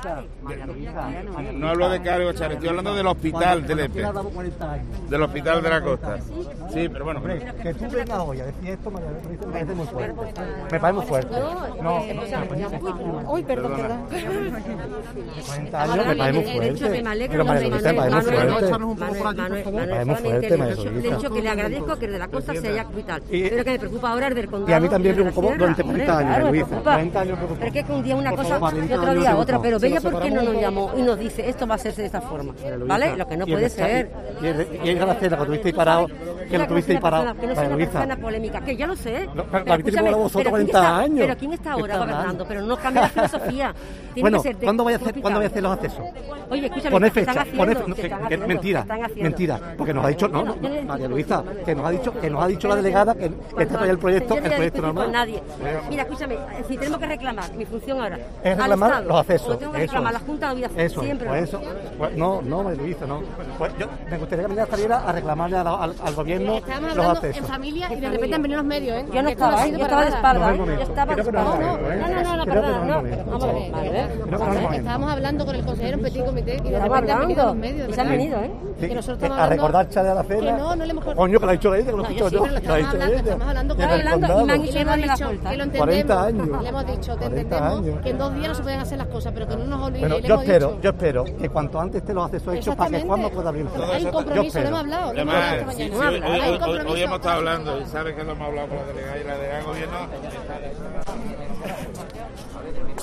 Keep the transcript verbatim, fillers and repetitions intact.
No hablo de Carlos Chávez, estoy hablando del hospital de Lepe. Del hospital de la Costa. Sí, pero bueno. Que tú vengas hoy a decir esto me parece muy fuerte. Me parece muy fuerte. No, uy, perdón, perdón. cuarenta años me parece muy fuerte. Pero María Luisa me parece muy fuerte. Me parece muy fuerte, María Luisa. Le he dicho que le agradezco que de la Costa se haya hospital. Pero que me preocupa ahora el del condado. Y a mí también me preocupó durante cuarenta años, María Luisa. cuarenta años preocupó. Pero es que un día una cosa y otro día otra. Pero Bella, ¿por qué no nos llamó y nos dice esto va a hacerse de esta forma? ¿Vale? Lo que no puede ser. Y es la cena que tuvisteis parado, que lo tuvisteis parado. Que no sea una persona polémica, que ya lo sé. La habéis tenido vosotros cuarenta años. Pero ¿quién está ahora gobernando? Pero no cambia la filosofía. Bueno, ¿cuándo voy a hacer cuándo voy a hacer los accesos? Oye, escúchame, poner fecha, poner mentira, mentira, porque nos ha dicho, no, María Luisa, que nos ha dicho, que nos ha dicho la delegada que está todavía el proyecto, el proyecto normal. Nadie. Mira, escúchame, si tenemos que reclamar, mi función ahora es reclamar los accesos. Tengo que reclamar la Junta de Vida eso, siempre. Pues eso, pues no, no, María Luisa, no. Pues yo me gustaría que mañana saliera a reclamarle al, al, al gobierno los accesos. En familia y de repente han venido los medios, ¿eh? Yo no estaba, yo estaba de espalda, yo estaba de espalda. No, no, no, perdón, no. Vamos a ver. Estábamos hablando con el consejero en Petit Comité y de repente han venido los medios. Y se han venido, ¿eh? Que nosotros estamos a recordar Chade a la cena. Que no, no le hemos Coño, que lo ha dicho ella, que lo he escuchado yo. Estamos hablando con él. Y me han dicho darme la vuelta. Que lo entendemos. cuarenta años. Le hemos dicho, te entendemos que en dos días no se pueden hacer las cosas, pero que no nos olvidemos. Bueno, yo espero, yo espero que cuanto antes esté los accesos hechos para que Juan no pueda abrir. Hay un compromiso, lo hemos hablado. Además, hoy hemos estado hablando, y sabes que lo hemos hablado con la delegada y la delegada de gobierno.